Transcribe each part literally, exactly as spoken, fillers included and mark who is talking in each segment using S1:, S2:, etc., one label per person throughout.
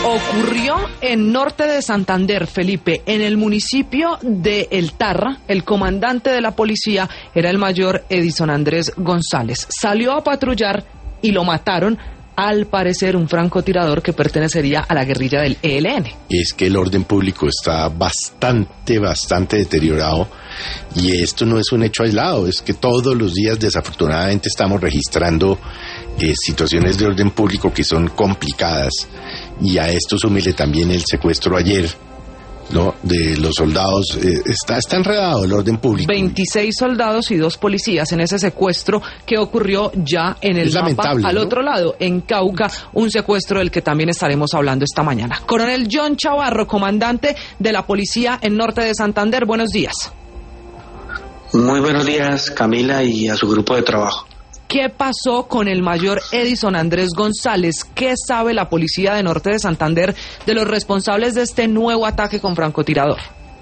S1: Ocurrió en norte de Santander, Felipe, en el municipio de El Tarra. El comandante de la policía era el mayor Edison Andrés González. Salió a patrullar y lo mataron, al parecer un francotirador que pertenecería a la guerrilla del E L N.
S2: Es que el orden público está bastante, bastante deteriorado, y esto no es un hecho aislado, es que todos los días desafortunadamente estamos registrando eh, situaciones de orden público que son complicadas, y a esto súmele también el secuestro ayer, ¿no?, de los soldados. eh, está, está enredado el orden público.
S1: veintiséis soldados y dos policías en ese secuestro que ocurrió ya en el
S2: es
S1: mapa al
S2: ¿no?
S1: otro lado, en Cauca, un secuestro del que también estaremos hablando esta mañana. Coronel John Chavarro, comandante de la policía en norte de Santander, buenos días.
S3: Muy buenos días, Camila, y a su grupo de trabajo.
S1: ¿Qué pasó con el mayor Edison Andrés González? ¿Qué sabe la policía de norte de Santander de los responsables de este nuevo ataque con francotirador?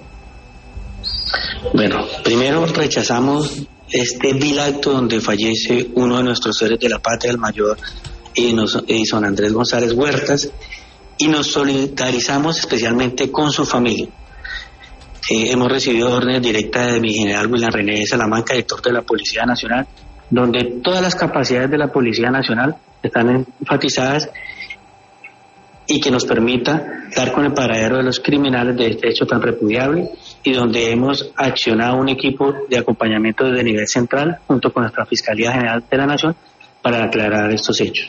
S3: Bueno, primero rechazamos este vil acto donde fallece uno de nuestros héroes de la patria, el mayor Edison Andrés González Huertas, y nos solidarizamos especialmente con su familia. Eh, hemos recibido órdenes directas de mi general William René Salamanca, director de la Policía Nacional, donde todas las capacidades de la Policía Nacional están enfatizadas y que nos permita dar con el paradero de los criminales de este hecho tan repudiable, y donde hemos accionado un equipo de acompañamiento desde nivel central junto con nuestra Fiscalía General de la Nación para aclarar estos hechos.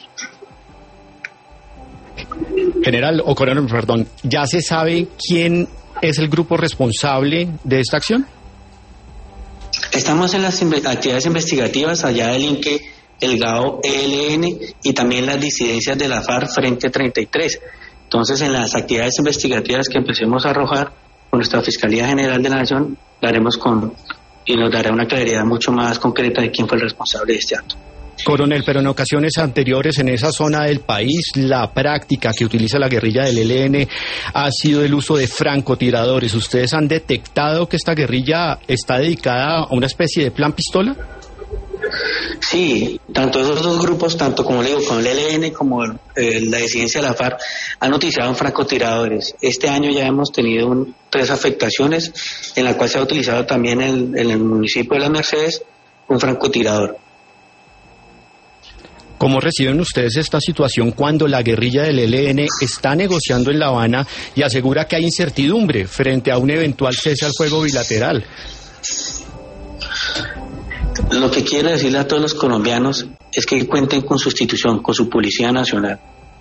S4: General, o coronel, perdón, ¿ya se sabe quién es el grupo responsable de esta acción?
S3: Estamos en las actividades investigativas allá del Inque, el GAO E L N y también las disidencias de la FARC Frente treinta y tres. Entonces, en las actividades investigativas que empecemos a arrojar con nuestra Fiscalía General de la Nación, daremos con y nos dará una claridad mucho más concreta de quién fue el responsable de este acto.
S4: Coronel, pero en ocasiones anteriores en esa zona del país, la práctica que utiliza la guerrilla del E L N ha sido el uso de francotiradores. ¿Ustedes han detectado que esta guerrilla está dedicada a una especie de plan pistola?
S3: Sí, tanto esos dos grupos, tanto como le digo, con el E L N como eh, la disidencia de la FARC, han utilizado francotiradores. Este año ya hemos tenido un, tres afectaciones, en la cual se ha utilizado también el, en el municipio de Las Mercedes un francotirador.
S4: ¿Cómo reciben ustedes esta situación cuando la guerrilla del E L N está negociando en La Habana y asegura que hay incertidumbre frente a un eventual cese al fuego bilateral?
S3: Lo que quiero decirle a todos los colombianos es que cuenten con su institución, con su Policía Nacional,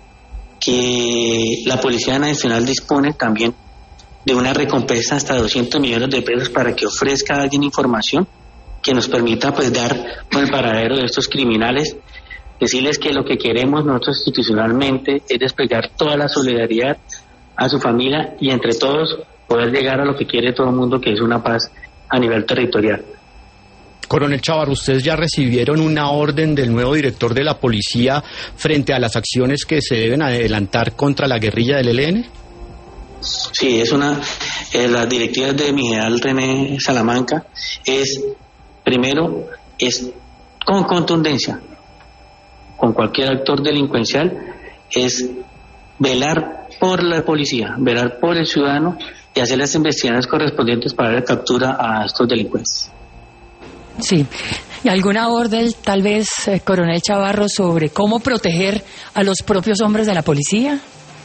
S3: que la Policía Nacional dispone también de una recompensa hasta doscientos millones de pesos para que ofrezca a alguien información que nos permita pues dar con el paradero de estos criminales. Decirles que lo que queremos nosotros institucionalmente es desplegar toda la solidaridad a su familia y entre todos poder llegar a lo que quiere todo el mundo, que es una paz a nivel territorial.
S4: Coronel Chavarro, ¿ustedes ya recibieron una orden del nuevo director de la policía frente a las acciones que se deben adelantar contra la guerrilla del E L N?
S3: Sí, es una, eh, las directivas de mi general René Salamanca es, primero, es con contundencia, con cualquier actor delincuencial, es velar por la policía, velar por el ciudadano y hacer las investigaciones correspondientes para dar captura a estos delincuentes.
S5: Sí, ¿y alguna orden, tal vez, eh, coronel Chavarro, sobre cómo proteger a los propios hombres de la policía?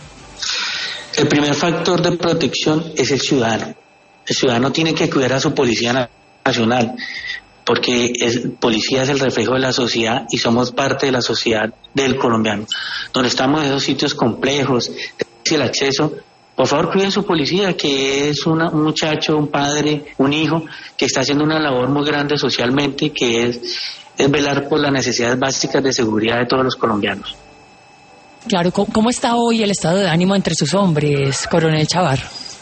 S3: El primer factor de protección es el ciudadano. El ciudadano tiene que cuidar a su policía nacional, porque el policía es el reflejo de la sociedad y somos parte de la sociedad del colombiano. Donde estamos en esos sitios complejos, el acceso, por favor cuiden su policía, que es una, un muchacho, un padre, un hijo, que está haciendo una labor muy grande socialmente, que es, es velar por las necesidades básicas de seguridad de todos los colombianos.
S5: Claro, ¿cómo está hoy el estado de ánimo entre sus hombres, coronel Chavarro?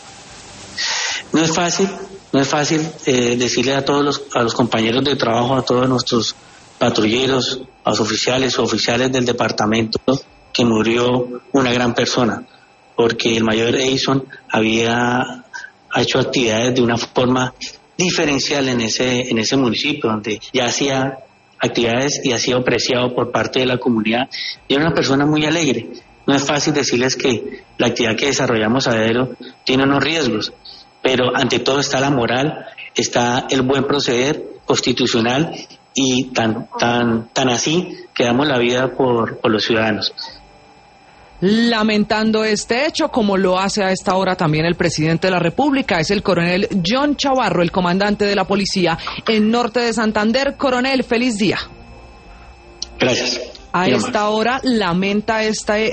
S3: No es fácil. No es fácil eh, decirle a todos los, a los compañeros de trabajo, a todos nuestros patrulleros, a los oficiales o oficiales del departamento, que murió una gran persona, porque el mayor Edison había ha hecho actividades de una forma diferencial en ese en ese municipio, donde ya hacía actividades y ha sido apreciado por parte de la comunidad, y era una persona muy alegre. no es fácil decirles que la actividad que desarrollamos a diario tiene unos riesgos, pero ante todo está la moral, está el buen proceder constitucional y tan tan tan así que damos la vida por, por los ciudadanos.
S1: Lamentando este hecho, como lo hace a esta hora también el presidente de la República, es el coronel John Chavarro, el comandante de la policía en Norte de Santander. Coronel, feliz día.
S3: Gracias.
S1: A esta hora lamenta este